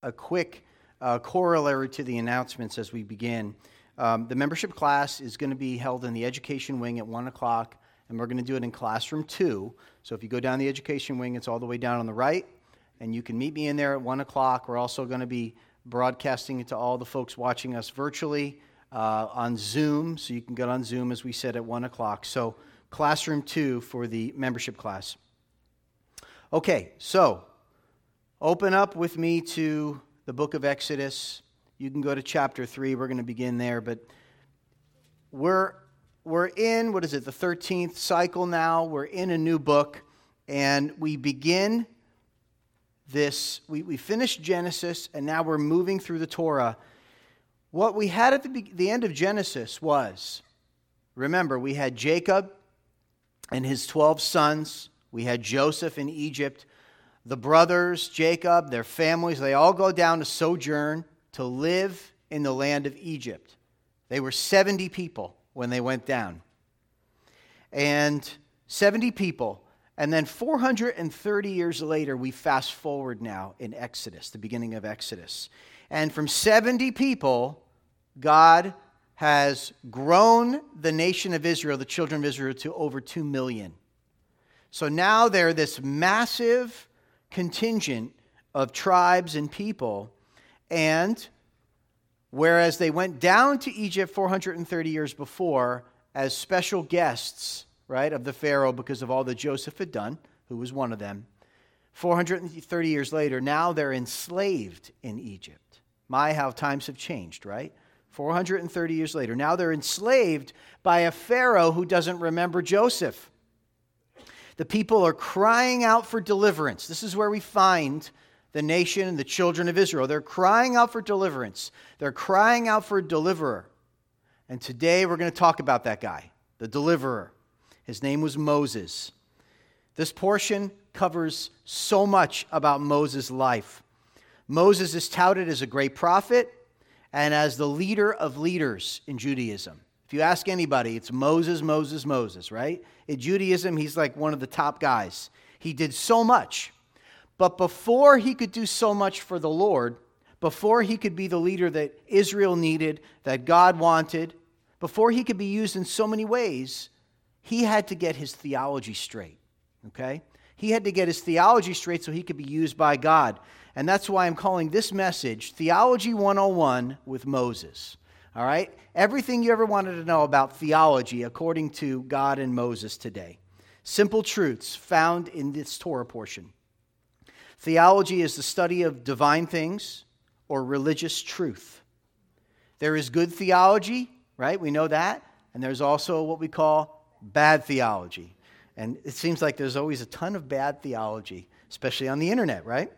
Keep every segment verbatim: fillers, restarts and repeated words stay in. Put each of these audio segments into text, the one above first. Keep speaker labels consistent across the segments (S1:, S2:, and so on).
S1: a quick uh, corollary to the announcements as we begin. Um, the membership class is going to be held in the education wing at one o'clock, and we're going to do it in classroom two. So if you go down the education wing, it's all the way down on the right, and you can meet me in there at one o'clock. We're also going to be broadcasting it to all the folks watching us virtually uh, on Zoom, so you can get on Zoom, as we said, at one o'clock. So classroom two for the membership class. Okay, so open up with me to the book of Exodus. You can go to chapter three. We're going to begin there, but we're we're in, what is it, the thirteenth cycle now. We're in a new book, and we begin this, we, we finished Genesis, and now we're moving through the Torah. What we had at the, be- the end of Genesis was, remember, we had Jacob and his twelve sons. We had Joseph in Egypt. The brothers, Jacob, their families, they all go down to sojourn, to live in the land of Egypt. They were seventy people when they went down. And seventy people. And then four hundred thirty years later, we fast forward now in Exodus, the beginning of Exodus. And from seventy people, God has grown the nation of Israel, the children of Israel, to over two million. So now they're this massive contingent of tribes and people. And whereas they went down to Egypt four hundred thirty years before as special guests, right, of the Pharaoh because of all that Joseph had done, who was one of them, four hundred thirty years later, now they're enslaved in Egypt. My, how times have changed, right? four hundred thirty years later. Now they're enslaved by a Pharaoh who doesn't remember Joseph. The people are crying out for deliverance. This is where we find the nation and the children of Israel. They're crying out for deliverance. They're crying out for a deliverer. And today we're going to talk about that guy, the deliverer. His name was Moses. This portion covers so much about Moses' life. Moses is touted as a great prophet and as the leader of leaders in Judaism. If you ask anybody, it's Moses, Moses, Moses, right? In Judaism, he's like one of the top guys. He did so much. But before he could do so much for the Lord, before he could be the leader that Israel needed, that God wanted, before he could be used in so many ways, he had to get his theology straight, okay? He had to get his theology straight so he could be used by God. And that's why I'm calling this message Theology one oh one with Moses, all right? Everything you ever wanted to know about theology according to God and Moses today. Simple truths found in this Torah portion. Theology is the study of divine things or religious truth. There is good theology, right? We know that. And there's also what we call bad theology. And it seems like there's always a ton of bad theology, especially on the internet, right?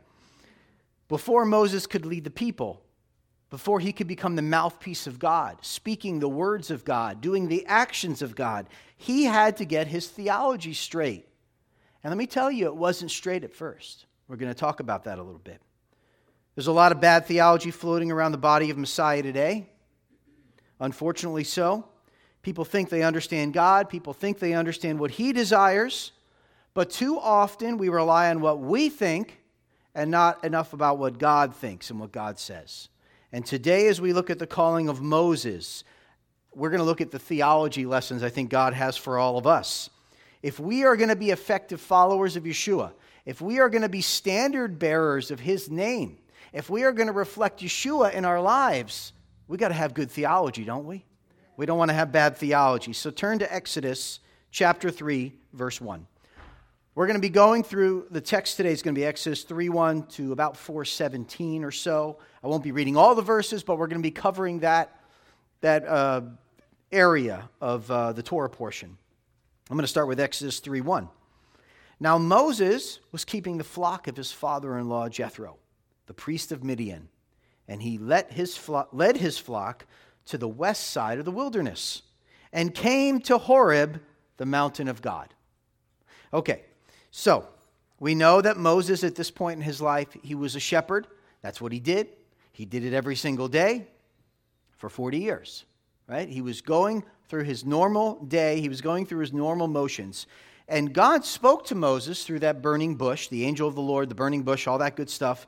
S1: Before Moses could lead the people, before he could become the mouthpiece of God, speaking the words of God, doing the actions of God, he had to get his theology straight. And let me tell you, it wasn't straight at first. We're going to talk about that a little bit. There's a lot of bad theology floating around the body of Messiah today. Unfortunately so. People think they understand God. People think they understand what he desires. But too often we rely on what we think and not enough about what God thinks and what God says. And today, as we look at the calling of Moses, we're going to look at the theology lessons I think God has for all of us. If we are going to be effective followers of Yeshua, if we are going to be standard bearers of his name, if we are going to reflect Yeshua in our lives, we got to have good theology, don't we? We don't want to have bad theology. So turn to Exodus chapter three, verse one. We're going to be going through, the text today is going to be Exodus three one to about four seventeen or so. I won't be reading all the verses, but we're going to be covering that, that uh, area of uh, the Torah portion. I'm going to start with Exodus three one. Now Moses was keeping the flock of his father-in-law Jethro, the priest of Midian, and he led his, flo- led his flock to the west side of the wilderness and came to Horeb, the mountain of God. Okay, so we know that Moses at this point in his life, he was a shepherd. That's what he did. He did it every single day for forty years, right? He was going through his normal day. He was going through his normal motions. And God spoke to Moses through that burning bush, the angel of the Lord, the burning bush, all that good stuff. He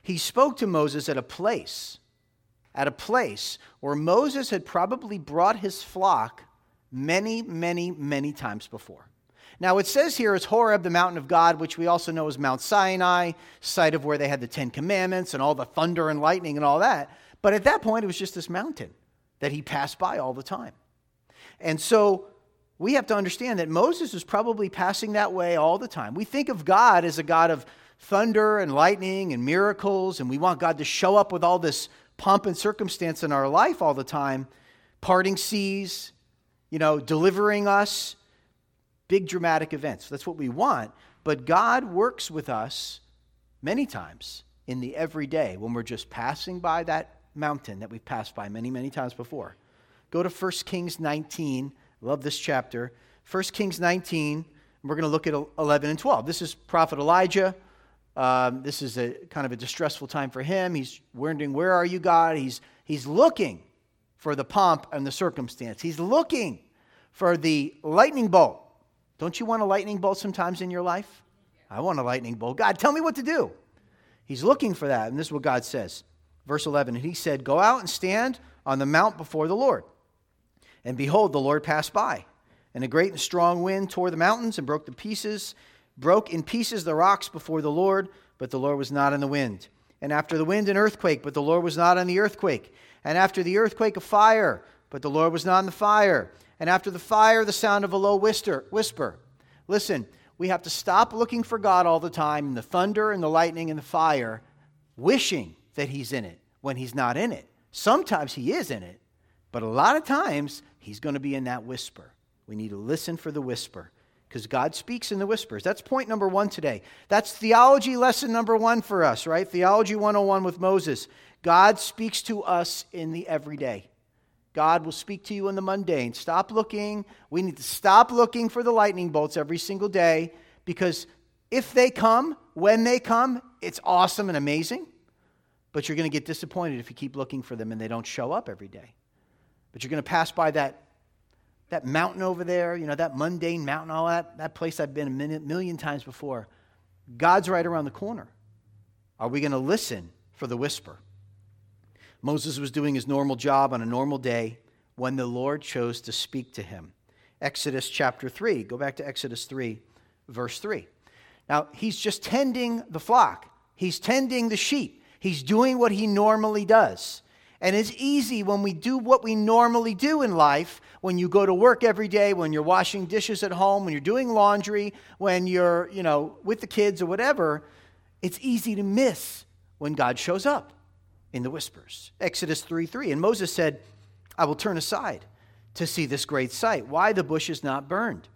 S1: he spoke to Moses at a place, at a place where Moses had probably brought his flock many, many, many times before. Now, it says here it's Horeb, the mountain of God, which we also know as Mount Sinai, site of where they had the Ten Commandments and all the thunder and lightning and all that. But at that point, it was just this mountain that he passed by all the time. And so we have to understand that Moses was probably passing that way all the time. We think of God as a God of thunder and lightning and miracles, and we want God to show up with all this pomp and circumstance in our life all the time, parting seas, you know, delivering us, big dramatic events. That's what we want. But God works with us many times in the everyday when we're just passing by that mountain that we've passed by many, many times before. Go to First Kings nineteen. Love this chapter. First Kings nineteen, we're going to look at eleven and twelve. This is Prophet Elijah. Um, this is a kind of a distressful time for him. He's wondering, where are you, God? He's, he's looking for the pomp and the circumstance. He's looking for the lightning bolt. Don't you want a lightning bolt sometimes in your life? I want a lightning bolt. God, tell me what to do. He's looking for that, and this is what God says. Verse eleven, and he said, go out and stand on the mount before the Lord. And behold, the Lord passed by, and a great and strong wind tore the mountains and broke the pieces, broke in pieces the rocks before the Lord, but the Lord was not in the wind. And after the wind, an earthquake, but the Lord was not in the earthquake. And after the earthquake, a fire, but the Lord was not in the fire. And after the fire, the sound of a low whisper. whisper. Listen, we have to stop looking for God all the time in the thunder and the lightning and the fire, wishing that he's in it when he's not in it. Sometimes he is in it, but a lot of times he's going to be in that whisper. We need to listen for the whisper because God speaks in the whispers. That's point number one today. That's theology lesson number one for us, right? Theology one oh one with Moses. God speaks to us in the everyday. God will speak to you in the mundane. Stop looking. We need to stop looking for the lightning bolts every single day because if they come, when they come, it's awesome and amazing. But you're going to get disappointed if you keep looking for them and they don't show up every day. But you're going to pass by that, that mountain over there, you know, that mundane mountain, all that, that place I've been a million, million times before. God's right around the corner. Are we going to listen for the whisper? Moses was doing his normal job on a normal day when the Lord chose to speak to him. Exodus chapter three. Go back to Exodus three, verse three. Now, he's just tending the flock. He's tending the sheep. He's doing what he normally does. And it's easy when we do what we normally do in life, when you go to work every day, when you're washing dishes at home, when you're doing laundry, when you're, you know, with the kids or whatever, it's easy to miss when God shows up in the whispers. Exodus three three. And Moses said, I will turn aside to see this great sight, why the bush is not burned.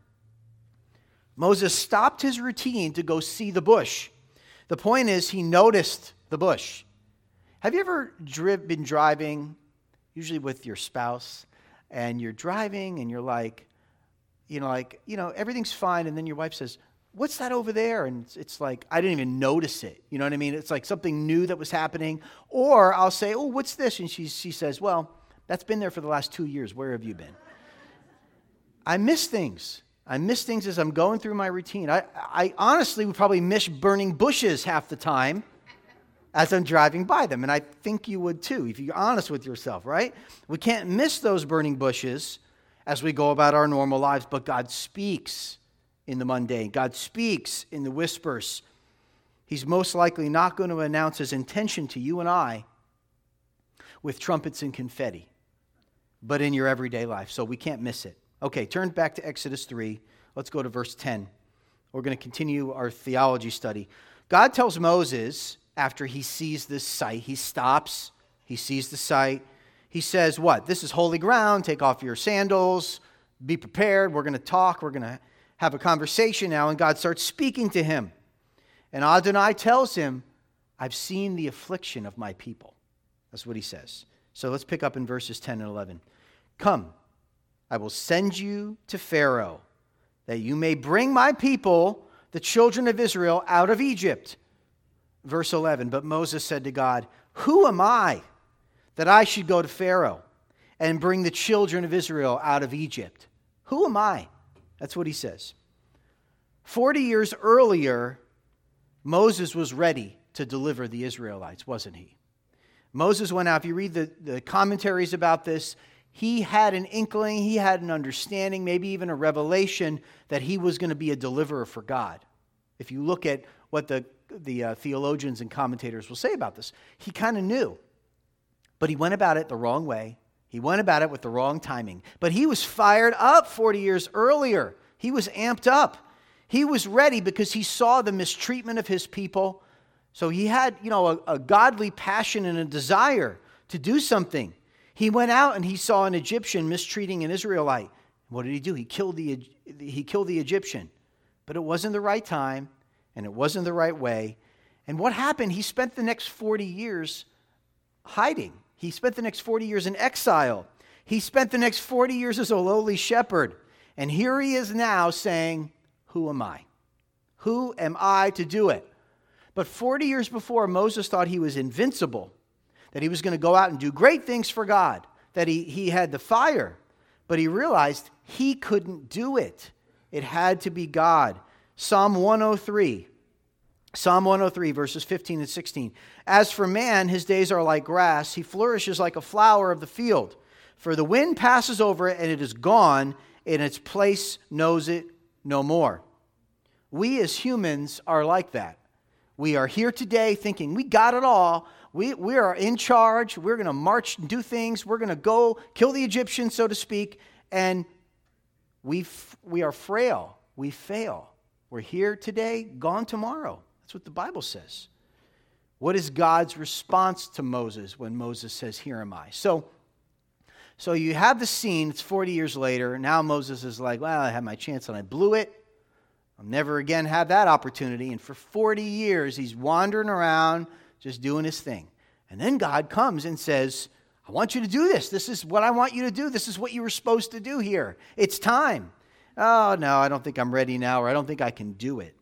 S1: Moses stopped his routine to go see the bush. The point is, he noticed the bush. Have you ever dri- been driving, usually with your spouse, and you're driving and you're like, you know, like, you know, everything's fine, and then your wife says, what's that over there? And it's, it's like, I didn't even notice it. You know what I mean? It's like something new that was happening. Or I'll say, oh, what's this? And she, she says, well, that's been there for the last two years. Where have you been? I miss things. I miss things as I'm going through my routine. I, I honestly would probably miss burning bushes half the time as I'm driving by them. And I think you would too, if you're honest with yourself, right? We can't miss those burning bushes as we go about our normal lives, but God speaks in the mundane. God speaks in the whispers. He's most likely not going to announce his intention to you and I with trumpets and confetti, but in your everyday life, so we can't miss it. Okay, turn back to Exodus three. Let's go to verse ten. We're going to continue our theology study. God tells Moses, after he sees this sight, he stops, he sees the sight. He says, what? This is holy ground. Take off your sandals. Be prepared. We're going to talk. We're going to have a conversation now. And God starts speaking to him. And Adonai tells him, I've seen the affliction of my people. That's what he says. So let's pick up in verses ten and eleven. Come, I will send you to Pharaoh, that you may bring my people, the children of Israel, out of Egypt. Verse eleven, but Moses said to God, who am I that I should go to Pharaoh and bring the children of Israel out of Egypt? Who am I? That's what he says. Forty years earlier, Moses was ready to deliver the Israelites, wasn't he? Moses went out. If you read the, the commentaries about this, he had an inkling, he had an understanding, maybe even a revelation that he was going to be a deliverer for God. If you look at what the, the uh, theologians and commentators will say about this, he kind of knew. But he went about it the wrong way. He went about it with the wrong timing. But he was fired up forty years earlier. He was amped up. He was ready because he saw the mistreatment of his people. So he had, you know, a, a godly passion and a desire to do something. He went out and he saw an Egyptian mistreating an Israelite. What did he do? He killed the, he killed the Egyptian. But it wasn't the right time, and it wasn't the right way. And what happened? He spent the next forty years hiding. He spent the next forty years in exile. He spent the next forty years as a lowly shepherd. And here he is now saying, who am I? Who am I to do it? But forty years before, Moses thought he was invincible, that he was going to go out and do great things for God, that he, he had the fire. But he realized he couldn't do it. It had to be God. Psalm one oh three. Psalm one oh three, verses fifteen and sixteen. As for man, his days are like grass. He flourishes like a flower of the field. For the wind passes over it, and it is gone, and its place knows it no more. We as humans are like that. We are here today thinking we got it all. We, we are in charge. We're going to march and do things. We're going to go kill the Egyptians, so to speak. And we we are frail. We fail. We're here today, gone tomorrow. That's what the Bible says. What is God's response to Moses when Moses says, here am I? So, so you have the scene. It's forty years later. Now Moses is like, well, I had my chance and I blew it. I'll never again have that opportunity. And for forty years, he's wandering around, just doing his thing. And then God comes and says, I want you to do this. This is what I want you to do. This is what you were supposed to do here. It's time. Oh, no, I don't think I'm ready now, or I don't think I can do it.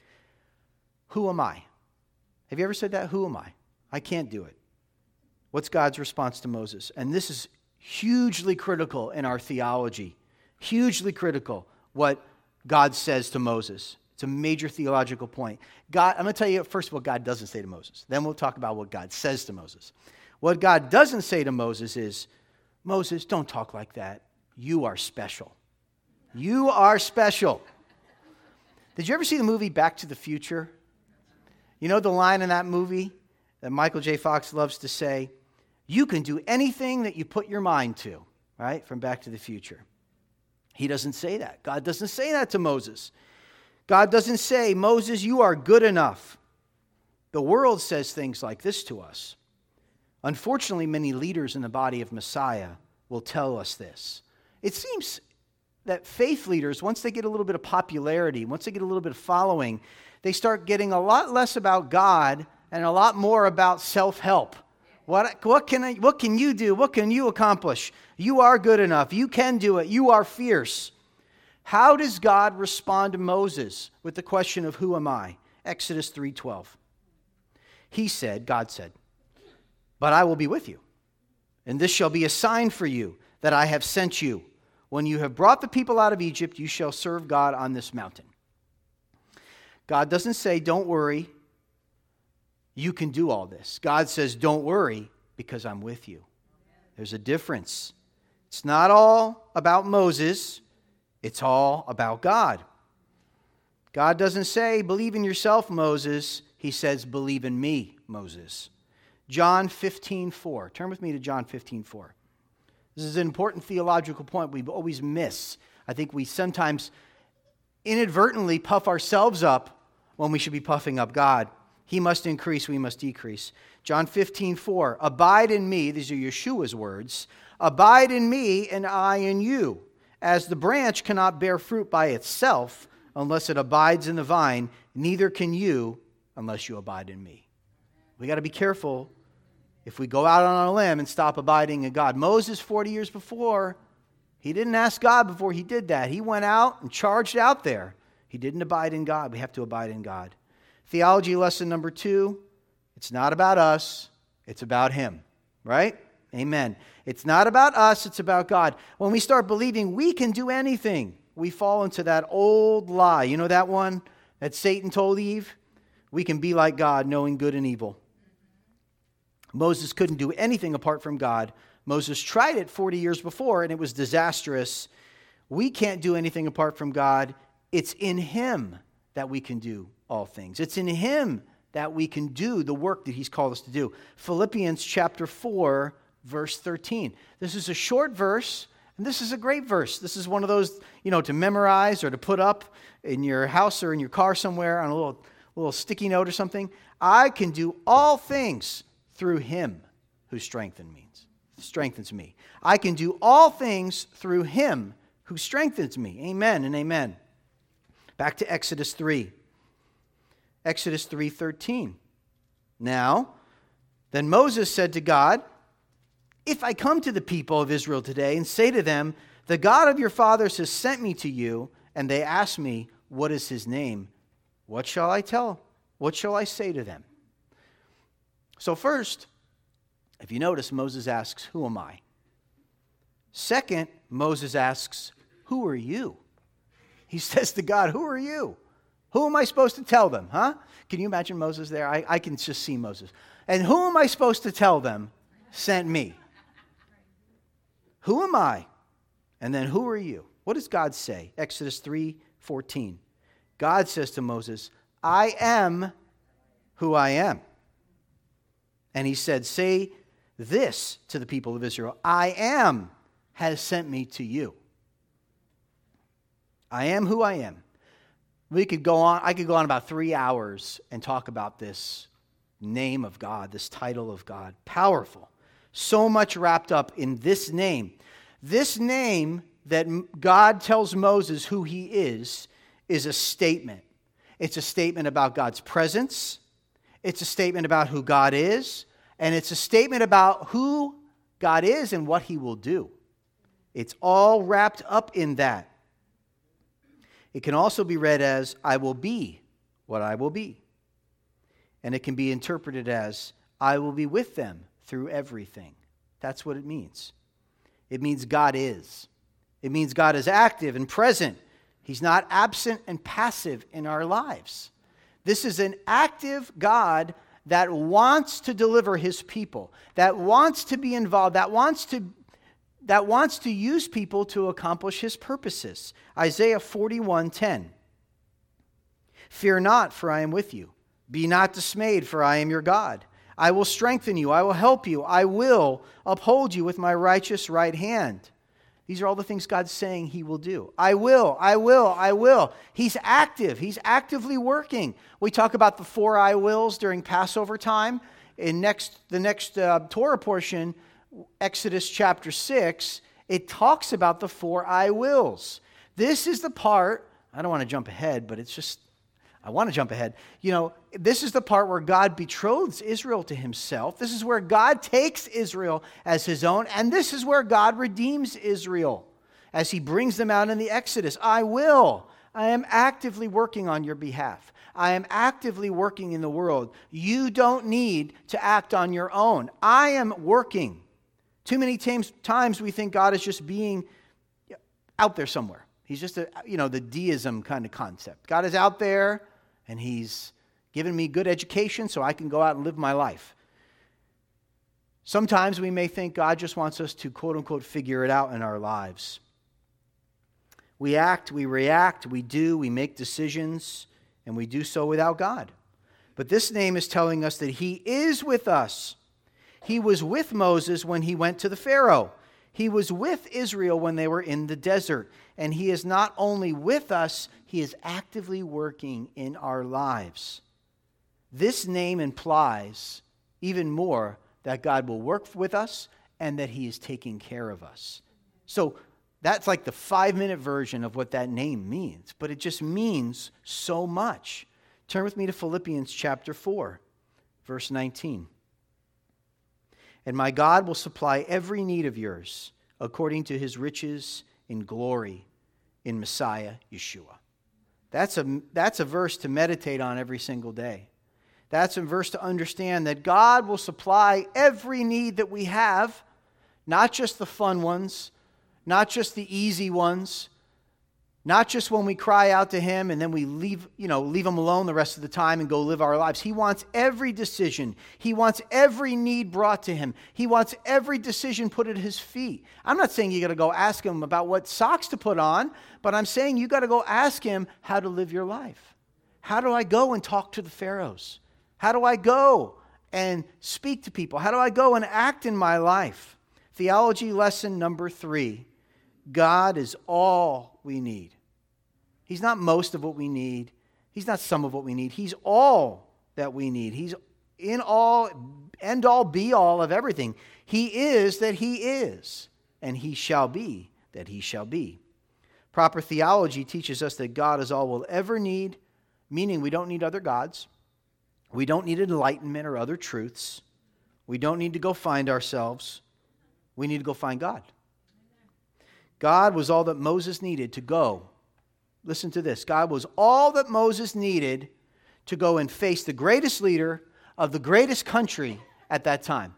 S1: Who am I? Have you ever said that? Who am I? I can't do it. What's God's response to Moses? And this is hugely critical in our theology. Hugely critical what God says to Moses. It's a major theological point. God, I'm going to tell you first what God doesn't say to Moses. Then we'll talk about what God says to Moses. What God doesn't say to Moses is, Moses, don't talk like that. You are special. You are special. Did you ever see the movie Back to the Future? You know the line in that movie that Michael J. Fox loves to say? You can do anything that you put your mind to, right? From Back to the Future. He doesn't say that. God doesn't say that to Moses. God doesn't say, Moses, you are good enough. The world says things like this to us. Unfortunately, many leaders in the body of Messiah will tell us this. It seems that faith leaders, once they get a little bit of popularity, once they get a little bit of following, they start getting a lot less about God and a lot more about self-help. What, what, can I, what can you do? What can you accomplish? You are good enough. You can do it. You are fierce. How does God respond to Moses with the question of who am I? Exodus three twelve. He said, God said, but I will be with you, and this shall be a sign for you that I have sent you. When you have brought the people out of Egypt, you shall serve God on this mountain. God doesn't say, don't worry, you can do all this. God says, don't worry, because I'm with you. There's a difference. It's not all about Moses. It's all about God. God doesn't say, believe in yourself, Moses. He says, believe in me, Moses. John fifteen four. Turn with me to John fifteen four. This is an important theological point we always miss. I think we sometimes inadvertently puff ourselves up when we should be puffing up God. He must increase, we must decrease. John fifteen four. Abide in me, these are Yeshua's words. Abide in me and I in you. As the branch cannot bear fruit by itself unless it abides in the vine, neither can you unless you abide in me. We got to be careful if we go out on a limb and stop abiding in God. Moses, forty years before, he didn't ask God before he did that. He went out and charged out there. He didn't abide in God. We have to abide in God. Theology lesson number two, it's not about us, it's about Him, right? Amen. It's not about us, it's about God. When we start believing we can do anything, we fall into that old lie. You know that one that Satan told Eve? We can be like God, knowing good and evil. Moses couldn't do anything apart from God. Moses tried it forty years before, and it was disastrous. We can't do anything apart from God. It's in Him that we can do all things. It's in Him that we can do the work that He's called us to do. Philippians chapter four, verse thirteen. This is a short verse, and this is a great verse. This is one of those, you know, to memorize or to put up in your house or in your car somewhere on a little, little sticky note or something. I can do all things through Him who strengthens me. strengthens me. I can do all things through Him who strengthens me. Amen and amen. Back to Exodus three. Exodus three thirteen. Now, then Moses said to God, if I come to the people of Israel today and say to them, the God of your fathers has sent me to you, and they ask me, what is His name? What shall I tell? What shall I say to them? So first, if you notice, Moses asks, who am I? Second, Moses asks, who are you? He says to God, who are you? Who am I supposed to tell them, huh? Can you imagine Moses there? I, I can just see Moses. And who am I supposed to tell them sent me? Who am I? And then who are you? What does God say? Exodus three fourteen. God says to Moses, I am who I am. And He said, say this to the people of Israel, I am has sent me to you. I am who I am. We could go on, I could go on about three hours and talk about this name of God, this title of God. Powerful. So much wrapped up in this name. This name that God tells Moses who He is, is a statement. It's a statement about God's presence. It's a statement about who God is. And it's a statement about who God is and what He will do. It's all wrapped up in that. It can also be read as, I will be what I will be. And it can be interpreted as, I will be with them through everything. That's what it means. It means God is. It means God is active and present. He's not absent and passive in our lives. This is an active God that wants to deliver His people, that wants to be involved, that wants to, that wants to use people to accomplish His purposes. Isaiah forty-one ten. Fear not, for I am with you. Be not dismayed, for I am your God. I will strengthen you. I will help you. I will uphold you with my righteous right hand. These are all the things God's saying He will do. I will, I will, I will. He's active. He's actively working. We talk about the four I wills during Passover time. In next, the next uh, Torah portion, Exodus chapter six, it talks about the four I wills. This is the part, I don't want to jump ahead, but it's just, I want to jump ahead. You know, this is the part where God betroths Israel to Himself. This is where God takes Israel as His own. And this is where God redeems Israel as He brings them out in the Exodus. I will. I am actively working on your behalf. I am actively working in the world. You don't need to act on your own. I am working. Too many times, times we think God is just being out there somewhere. He's just a, you know, the deism kind of concept. God is out there, and He's given me good education so I can go out and live my life. Sometimes we may think God just wants us to, quote unquote, figure it out in our lives. We act, we react, we do, we make decisions, and we do so without God. But this name is telling us that He is with us. He was with Moses when he went to the Pharaoh. He was with Israel when they were in the desert. And He is not only with us, He is actively working in our lives. This name implies even more that God will work with us and that He is taking care of us. So that's like the five-minute version of what that name means. But it just means so much. Turn with me to Philippians chapter four, verse nineteen. And my God will supply every need of yours according to His riches in glory in Messiah Yeshua. That's a, that's a verse to meditate on every single day. That's a verse to understand that God will supply every need that we have, not just the fun ones, not just the easy ones, Not just when we cry out to him and then we leave, you know, leave him alone the rest of the time and go live our lives. He wants every decision. He wants every need brought to him. He wants every decision put at his feet. I'm not saying you got to go ask him about what socks to put on, but I'm saying you got to go ask him how to live your life. How do I go and talk to the pharaohs? How do I go and speak to people? How do I go and act in my life? Theology lesson number three. God is all we need. He's not most of what we need. He's not some of what we need. He's all that we need. He's in all, end all, be all of everything. He is that he is, and he shall be that he shall be. Proper theology teaches us that God is all we'll ever need, meaning we don't need other gods. We don't need enlightenment or other truths. We don't need to go find ourselves. We need to go find God. God was all that Moses needed to go. Listen to this. God was all that Moses needed to go and face the greatest leader of the greatest country at that time.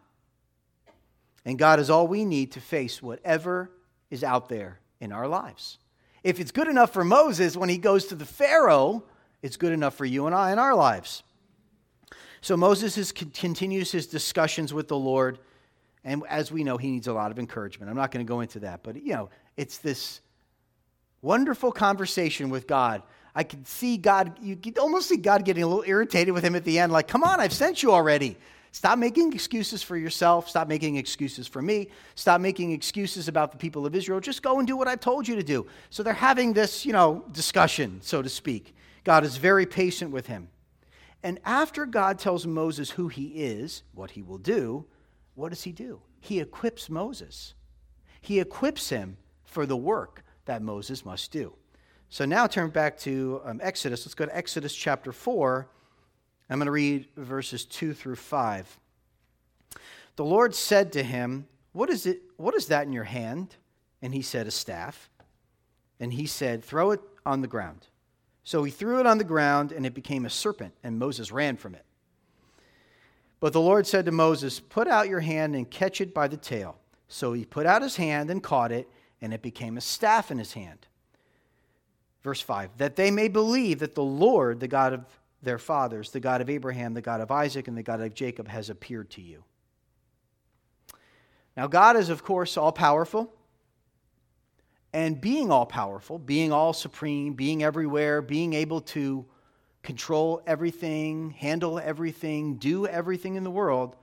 S1: And God is all we need to face whatever is out there in our lives. If it's good enough for Moses when he goes to the Pharaoh, it's good enough for you and I in our lives. So Moses is, continues his discussions with the Lord. And as we know, he needs a lot of encouragement. I'm not going to go into that. But, you know, it's this wonderful conversation with God. I could see God, you could almost see God getting a little irritated with him at the end. Like, come on, I've sent you already. Stop making excuses for yourself. Stop making excuses for me. Stop making excuses about the people of Israel. Just go and do what I've told you to do. So they're having this, you know, discussion, so to speak. God is very patient with him. And after God tells Moses who he is, what he will do, what does he do? He equips Moses. He equips him for the work that Moses must do. So now turn back to um, Exodus. Let's go to Exodus chapter four. I'm going to read verses two through five. The Lord said to him, What is it? What is that in your hand? And he said, a staff. And he said, throw it on the ground. So he threw it on the ground, and it became a serpent, and Moses ran from it. But the Lord said to Moses, put out your hand and catch it by the tail. So he put out his hand and caught it, and it became a staff in his hand. Verse five, that they may believe that the Lord, the God of their fathers, the God of Abraham, the God of Isaac, and the God of Jacob, has appeared to you. Now God is, of course, all-powerful. And being all-powerful, being all-supreme, being everywhere, being able to control everything, handle everything, do everything in the world,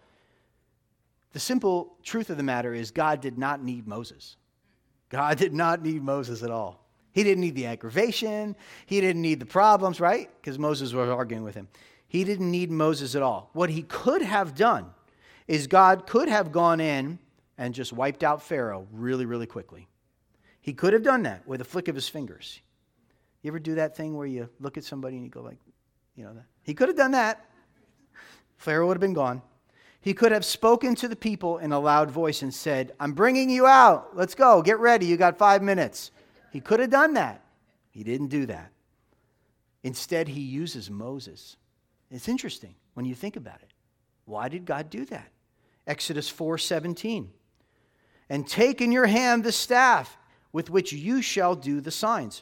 S1: the simple truth of the matter is God did not need Moses. God did not need Moses at all. He didn't need the aggravation. He didn't need the problems, right? Because Moses was arguing with him. He didn't need Moses at all. What he could have done is God could have gone in and just wiped out Pharaoh really, really quickly. He could have done that with a flick of his fingers. You ever do that thing where you look at somebody and you go like, you know, that? He could have done that. Pharaoh would have been gone. He could have spoken to the people in a loud voice and said, I'm bringing you out. Let's go. Get ready. You got five minutes. He could have done that. He didn't do that. Instead, he uses Moses. It's interesting when you think about it. Why did God do that? Exodus four seventeen. And take in your hand the staff with which you shall do the signs.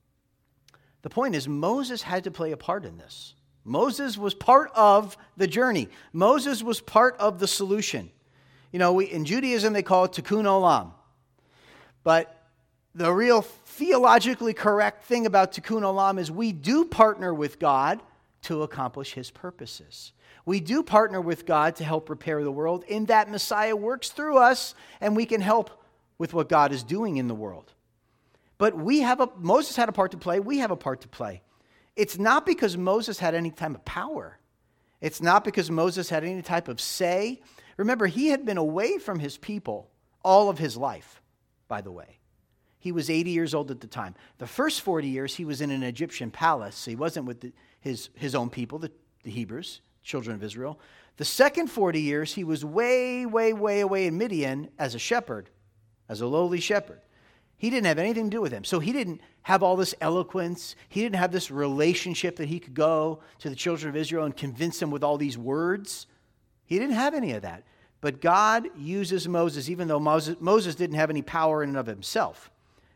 S1: The point is, Moses had to play a part in this. Moses was part of the journey. Moses was part of the solution. You know, we, in Judaism, they call it tikkun olam. But the real theologically correct thing about tikkun olam is we do partner with God to accomplish his purposes. We do partner with God to help repair the world in that Messiah works through us and we can help with what God is doing in the world. But we have a, Moses had a part to play, we have a part to play. It's not because Moses had any type of power. It's not because Moses had any type of say. Remember, he had been away from his people all of his life, by the way. He was eighty years old at the time. The first forty years, he was in an Egyptian palace. So he wasn't with the, his, his own people, the, the Hebrews, children of Israel. The second forty years, he was way, way, way away in Midian as a shepherd, as a lowly shepherd. He didn't have anything to do with him. So he didn't have all this eloquence. He didn't have this relationship that he could go to the children of Israel and convince them with all these words. He didn't have any of that. But God uses Moses, even though Moses, Moses didn't have any power in and of himself.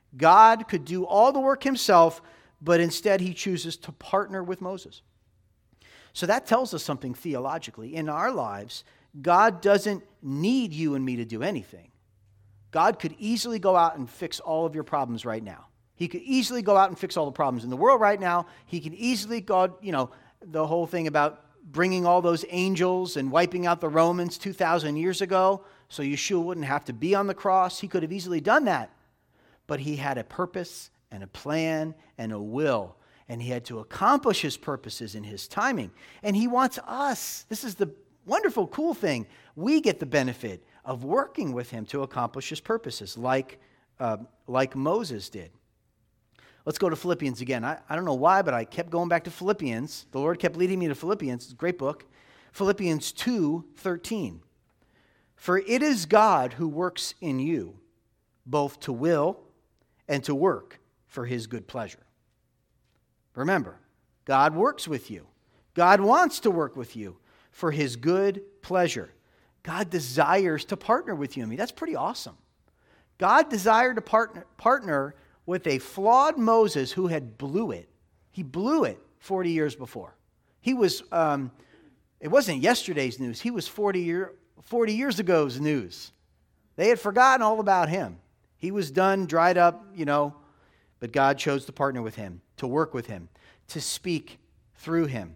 S1: God could do all the work himself, but instead he chooses to partner with Moses. So that tells us something theologically. In our lives, God doesn't need you and me to do anything. God could easily go out and fix all of your problems right now. He could easily go out and fix all the problems in the world right now. He can easily go, you know, the whole thing about bringing all those angels and wiping out the Romans two thousand years ago so Yeshua wouldn't have to be on the cross. He could have easily done that. But he had a purpose and a plan and a will. And he had to accomplish his purposes in his timing. And he wants us. This is the wonderful, cool thing. We get the benefit of working with him to accomplish his purposes, like, uh, like Moses did. Let's go to Philippians again. I, I don't know why, but I kept going back to Philippians. The Lord kept leading me to Philippians. It's a great book. Philippians two thirteen. For it is God who works in you, both to will and to work for his good pleasure. Remember, God works with you. God wants to work with you for his good pleasure. God desires to partner with you and me. That's pretty awesome. God desired to partner, partner with a flawed Moses who had blew it. He blew it forty years before. He was, um, it wasn't yesterday's news. He was forty, year, forty years ago's news. They had forgotten all about him. He was done, dried up, you know, but God chose to partner with him, to work with him, to speak through him.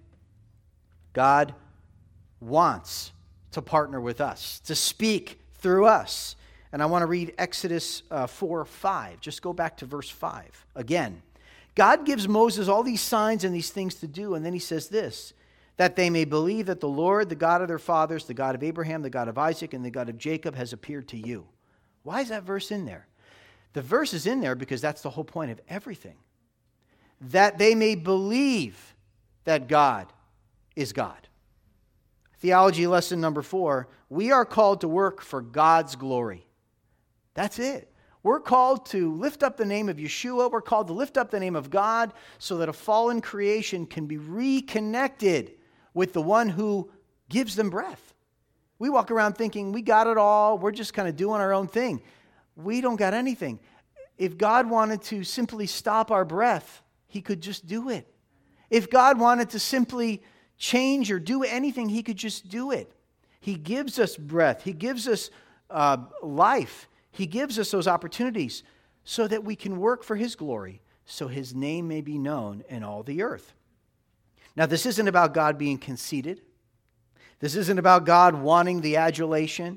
S1: God wants to partner with us, to speak through us. And I want to read Exodus uh, four five. Just go back to verse five. Again, God gives Moses all these signs and these things to do, and then he says this, that they may believe that the Lord, the God of their fathers, the God of Abraham, the God of Isaac, and the God of Jacob has appeared to you. Why is that verse in there? The verse is in there because that's the whole point of everything. That they may believe that God is God. Theology lesson number four, we are called to work for God's glory. That's it. We're called to lift up the name of Yeshua. We're called to lift up the name of God so that a fallen creation can be reconnected with the one who gives them breath. We walk around thinking we got it all. We're just kind of doing our own thing. We don't got anything. If God wanted to simply stop our breath, he could just do it. If God wanted to simply change or do anything, he could just do it. He gives us breath. He gives us uh, life. He gives us those opportunities so that we can work for his glory, so his name may be known in all the earth. Now, this isn't about God being conceited. This isn't about God wanting the adulation.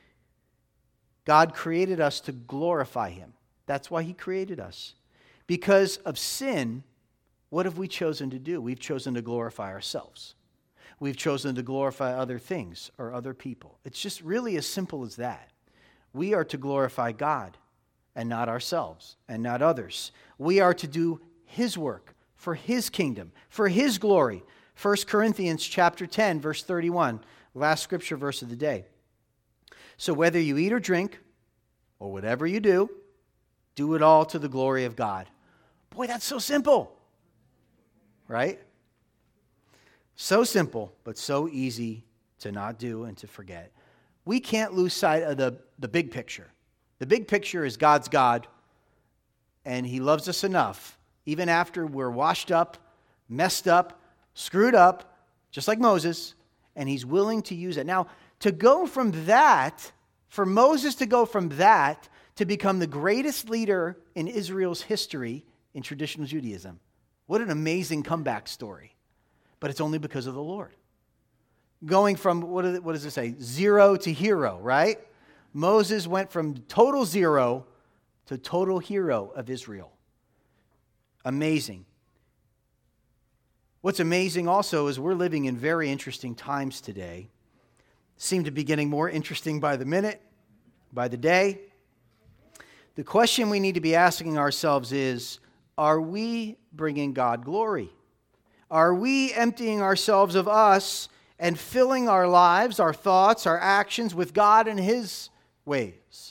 S1: God created us to glorify him. That's why he created us. Because of sin, what have we chosen to do? We've chosen to glorify ourselves. We've chosen to glorify other things or other people. It's just really as simple as that. We are to glorify God and not ourselves and not others. We are to do his work for his kingdom, for his glory. First Corinthians chapter ten, verse thirty-one, last scripture verse of the day. So whether you eat or drink, or whatever you do, do it all to the glory of God. Boy, that's so simple, right? So simple, but so easy to not do and to forget. We can't lose sight of the, the big picture. The big picture is God's God, and he loves us enough, even after we're washed up, messed up, screwed up, just like Moses, and he's willing to use it. Now, to go from that, for Moses to go from that to become the greatest leader in Israel's history in traditional Judaism, what an amazing comeback story. But it's only because of the Lord. Going from, what does it, what does it say, zero to hero, right? Moses went from total zero to total hero of Israel. Amazing. What's amazing also is we're living in very interesting times today. Seem to be getting more interesting by the minute, by the day. The question we need to be asking ourselves is, are we bringing God glory? Are we emptying ourselves of us and filling our lives, our thoughts, our actions with God and his ways?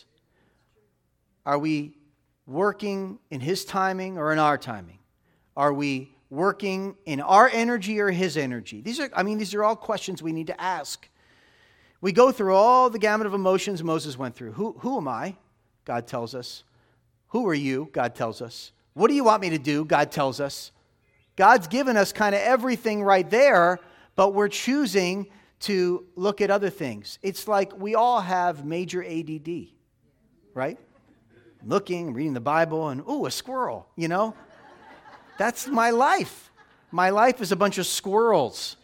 S1: Are we working in his timing or in our timing? Are we working in our energy or his energy? These are, I mean, these are all questions we need to ask. We go through all the gamut of emotions Moses went through. Who, who am I? God tells us. Who are you? God tells us. What do you want me to do? God tells us. God's given us kind of everything right there, but we're choosing to look at other things. It's like we all have major A D D, right? Looking, reading the Bible, and ooh, a squirrel, you know? That's my life. My life is a bunch of squirrels.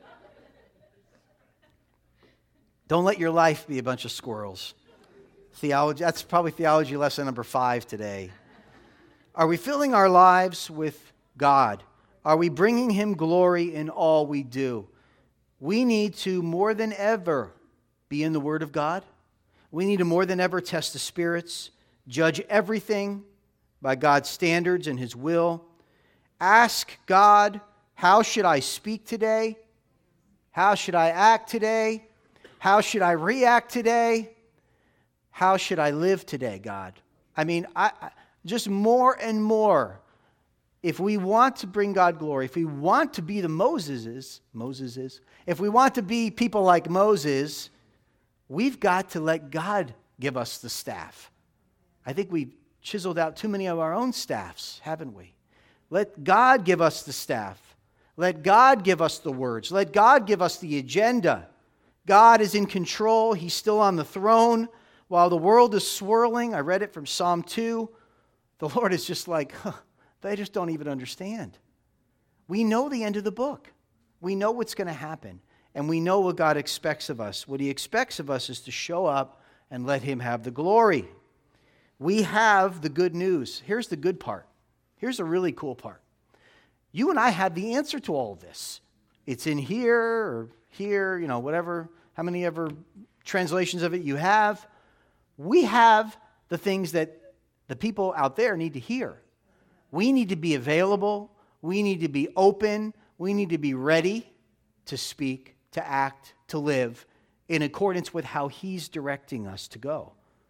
S1: Don't let your life be a bunch of squirrels. Theology, that's probably theology lesson number five today. Are we filling our lives with God? Are we bringing Him glory in all we do? We need to, more than ever, be in the Word of God. We need to, more than ever, test the spirits, judge everything by God's standards and His will. Ask God, how should I speak today? How should I act today? How should I react today? How should I live today, God? I mean, I, I, just more and more, if we want to bring God glory, if we want to be the Moseses, Moseses, if we want to be people like Moses, we've got to let God give us the staff. I think we've chiseled out too many of our own staffs, haven't we? Let God give us the staff. Let God give us the words. Let God give us the agenda. God is in control. He's still on the throne. While the world is swirling, I read it from Psalm two, the Lord is just like, huh, they just don't even understand. We know the end of the book. We know what's going to happen. And we know what God expects of us. What He expects of us is to show up and let Him have the glory. We have the good news. Here's the good part. Here's the really cool part. You and I have the answer to all of this. It's in here or here, you know, whatever, how many ever translations of it you have. We have the things that the people out there need to hear. We need to be available. We need to be open. We need to be ready to speak, to act, to live in accordance with how He's directing us to go.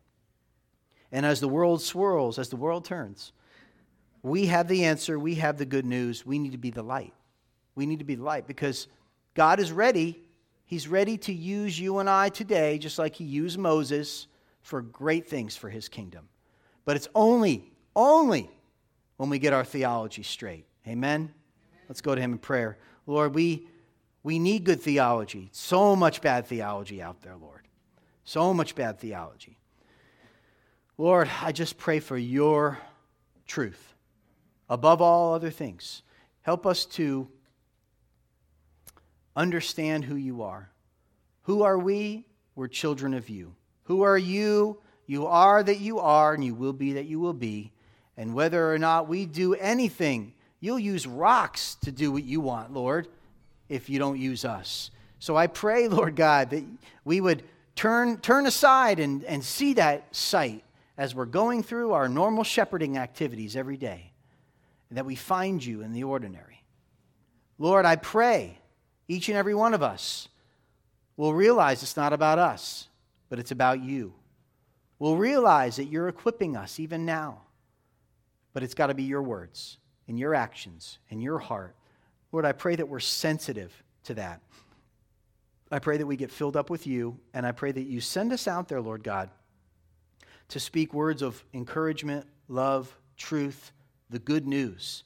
S1: And as the world swirls, as the world turns, we have the answer. We have the good news. We need to be the light. We need to be the light because God is ready. He's ready to use you and I today, just like He used Moses, for great things for His kingdom. But it's only, only when we get our theology straight. Amen? Amen. Let's go to Him in prayer. Lord, we, we need good theology. So much bad theology out there, Lord. So much bad theology. Lord, I just pray for Your truth above all other things. Help us to understand who You are. Who are we? We're children of You. Who are You? You are that You are, and You will be that You will be. And whether or not we do anything, You'll use rocks to do what You want, Lord, if You don't use us. So I pray, Lord God, that we would turn, turn aside and, and see that sight as we're going through our normal shepherding activities every day, and that we find You in the ordinary. Lord, I pray each and every one of us will realize it's not about us, but it's about You. We'll realize that You're equipping us even now, but it's got to be Your words and Your actions and Your heart. Lord, I pray that we're sensitive to that. I pray that we get filled up with You, and I pray that You send us out there, Lord God, to speak words of encouragement, love, truth, the good news.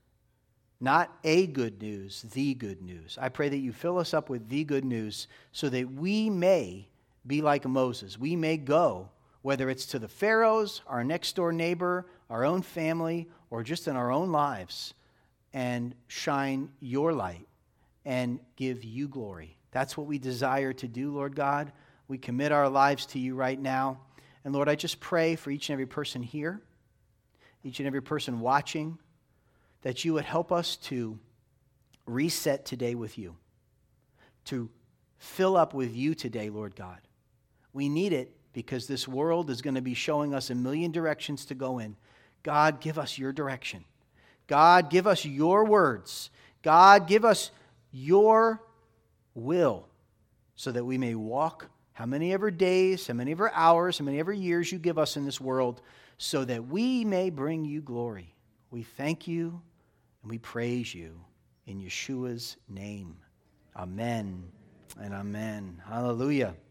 S1: Not a good news, the good news. I pray that You fill us up with the good news so that we may be like Moses. We may go, whether it's to the Pharaohs, our next door neighbor, our own family, or just in our own lives, and shine Your light and give You glory. That's what we desire to do, Lord God. We commit our lives to You right now. And Lord, I just pray for each and every person here, each and every person watching, that You would help us to reset today with You, to fill up with You today, Lord God. We need it because this world is going to be showing us a million directions to go in. God, give us Your direction. God, give us Your words. God, give us Your will so that we may walk how many ever days, how many ever hours, how many ever years You give us in this world so that we may bring You glory. We thank You and we praise You in Yeshua's name. Amen and amen. Hallelujah.